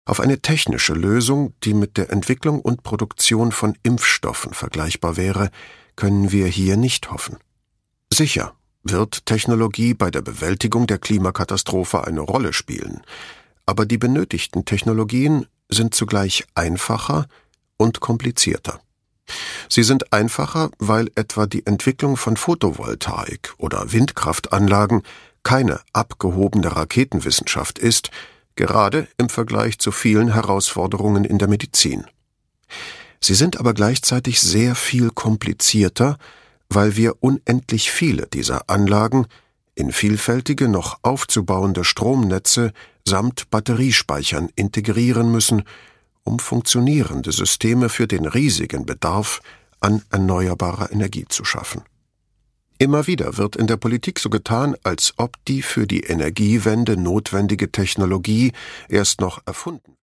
Auf eine technische Lösung, die mit der Entwicklung und Produktion von Impfstoffen vergleichbar wäre, können wir hier nicht hoffen. Sicher wird Technologie bei der Bewältigung der Klimakatastrophe eine Rolle spielen, aber die benötigten Technologien sind zugleich einfacher und komplizierter. Sie sind einfacher, weil etwa die Entwicklung von Photovoltaik oder Windkraftanlagen keine abgehobene Raketenwissenschaft ist, gerade im Vergleich zu vielen Herausforderungen in der Medizin. Sie sind aber gleichzeitig sehr viel komplizierter, weil wir unendlich viele dieser Anlagen in vielfältige, noch aufzubauende Stromnetze samt Batteriespeichern integrieren müssen, um funktionierende Systeme für den riesigen Bedarf an erneuerbarer Energie zu schaffen. Immer wieder wird in der Politik so getan, als ob die für die Energiewende notwendige Technologie erst noch erfunden